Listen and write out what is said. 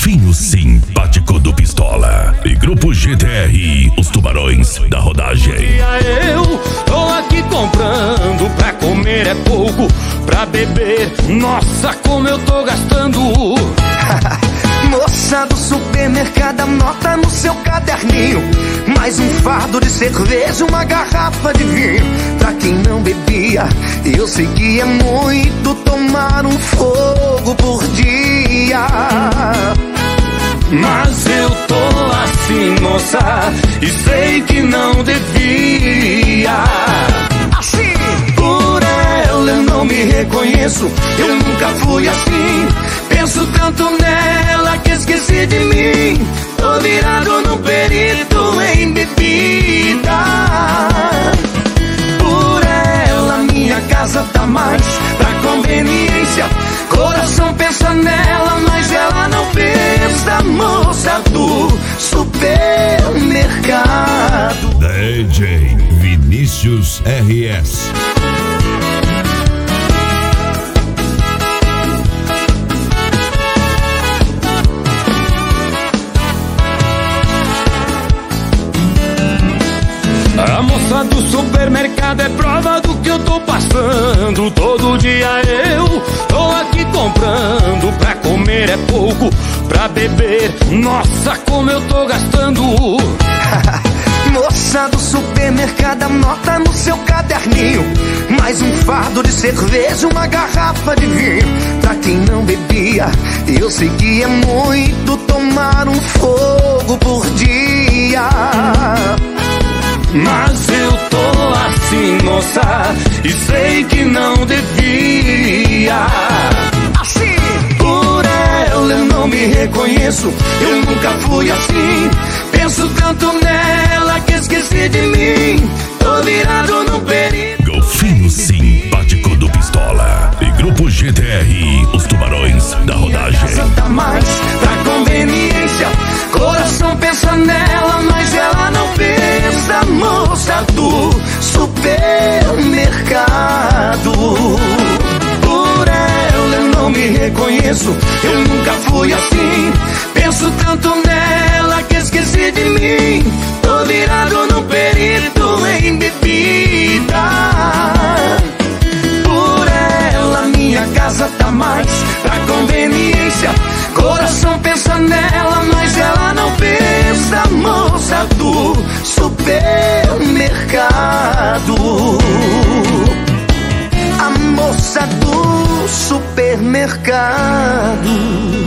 Golfinho simpático do Pistola e Grupo GTR, os tubarões da rodagem. Eu tô aqui comprando, pra comer é pouco, pra beber, nossa, como eu tô gastando. Moça do supermercado, anota no seu caderninho: mais um fardo de cerveja, uma garrafa de vinho. Pra quem não bebia, eu sei que é muito tomar um fogo por dia. Mas eu tô assim, moça, e sei que não devia. Assim, por ela eu não me reconheço, eu nunca fui assim. Penso tanto nela que esqueci de mim. Tô virado num perito em bebida. Por ela minha casa tá mais pra conveniência. Coração pensa nela, mas ela não pensa. Moça do supermercado. DJ Vinícius RS. A moça do supermercado é prova do que eu tô passando. Todo dia eu tô aqui comprando, pra comer é pouco, pra beber, nossa, como eu tô gastando. Moça do supermercado, anota no seu caderninho: mais um fardo de cerveja, uma garrafa de vinho. Pra quem não bebia, eu sei que é muito tomar um fogo por dia. Mas eu tô assim, moça, e sei que não devia. Assim, por ela eu não me reconheço, eu nunca fui assim. Penso tanto nela que esqueci de mim. Tô virado no perigo. Golfinho simpático do Pistola e Grupo GTR, os tubarões da rodagem. Casa tá mais pra conveniência. Coração pensa nela, mas ela não pensa. Moça do supermercado. Por ela eu não me reconheço, eu nunca fui assim. Penso tanto nela que esqueci de mim. Tô virado num perito em bebida. Por ela minha casa tá mais pra conveniência. Coração pensa nela, mas ela não pensa. Moça do supermercado. a moça do supermercado.